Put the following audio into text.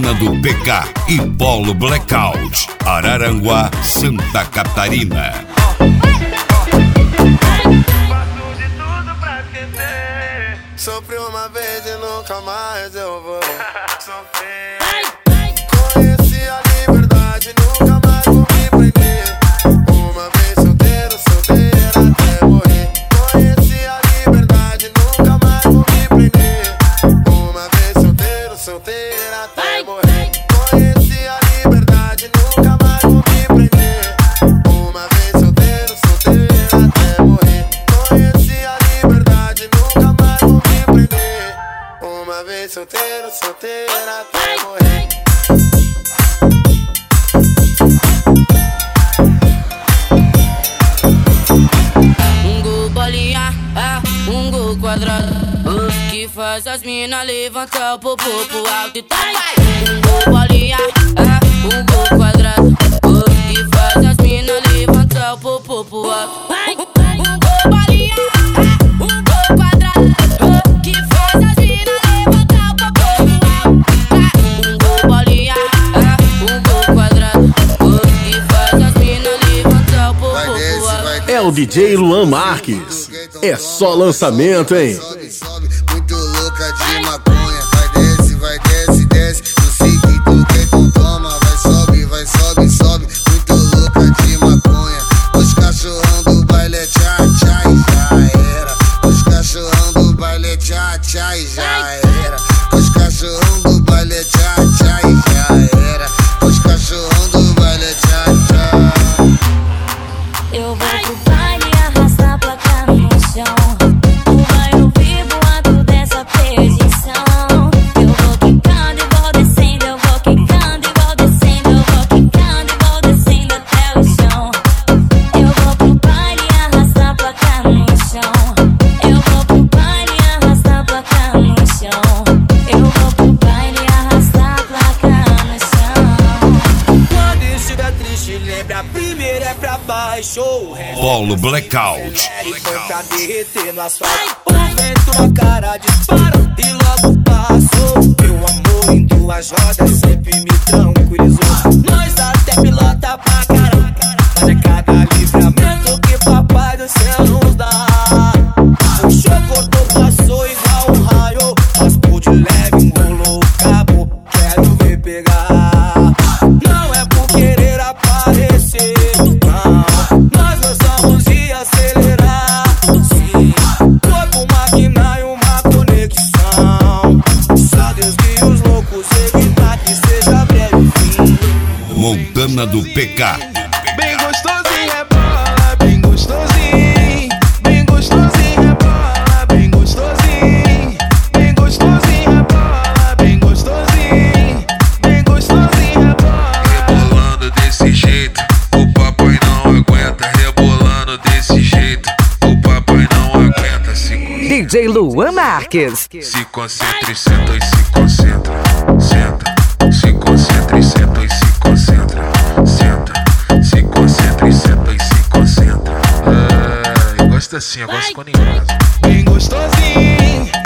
Montana do PK e Polo Blackout, Araranguá, Santa Catarina. Faço de tudo pra esquecer. Sofri uma vez e nunca mais eu vou sofrer. Conheci a liberdade, nunca mais vou me prender. Uma vez solteiro, solteira até morrer. Conheci a liberdade, nunca mais vou me prender. Uma vez solteiro, solteira até morrer. Conheci a liberdade, nunca mais vou me prender. Uma vez solteiro, solteira até morrer. Conheci a liberdade, nunca mais vou me prender. Uma vez solteiro, solteira até morrer. Bolinha, um gol quadrado que faz as mina levantar o popô pro alto e vai. Bolinha, um gol quadrado que faz as mina levantar o popô pro alto. Bolinha, um gol quadrado que faz as mina levantar o popô pro alto. Bolinha, um gol quadrado que faz as mina levantar o popô pro alto. É o DJ Luan Marques. É só lançamento, hein? Sobe, sobe, muito louca de maconha. Vai desce, desce. Eu sei que tu quer, então toma. Vai sobe, sobe. Muito louca de maconha. Os cachorrão do baile é tchá, tchá e já era. Os cachorrão do baile é tchá, tchá e já era. Os cachorrão do baile é tchá, tchá e já era. Os cachorrão do baile é tchá, tchá. Eu vou pro baile arrastar a placa no chão. O bairro vivoando dessa perdição. Eu vou quicando e vou descendo. Eu vou quicando e vou descendo. Eu vou quicando e vou descendo até o chão. Eu vou pro baile arrastar a placa no chão. Eu vou pro baile arrastar a placa no chão. Eu vou pro baile arrastar a placa no chão. Quando estiver triste, lembra, a primeira é pra baixo. Polo Blackout. Foi pra derreter no asfalto. O vento na cara dispara e logo passou. Meu amor em duas rodas sempre me tranquilizou. Nós até pilota pra caramba, mas é cada livramento que papai do céu nos dá. O show cortou, passou igual um raio. Raspou de leve, enrolou o cabo, quero ver pegar. Não é por querer aparecer, não. Nós gostamos de acelerar, sim. Corpo, máquina e uma conexão. Só Deus que os loucos evitar que seja breve o fim. Montana do PK. Bem gostosinho rebola, bem gostosinho. Bem gostosinho rebola, bem gostosinho. Bem gostosinho rebola, bem gostosinho. Bem gostosinho rebola. Rebolando desse jeito, o papai não aguenta. Rebolando desse jeito, o papai não aguenta. DJ Luan Marques. Se concentra e senta e se concentra. Senta, se concentra e senta e se concentra. Senta, se concentra e senta e se concentra. Eu gosto assim, eu gosto quando engrossa. Bem gostosinho.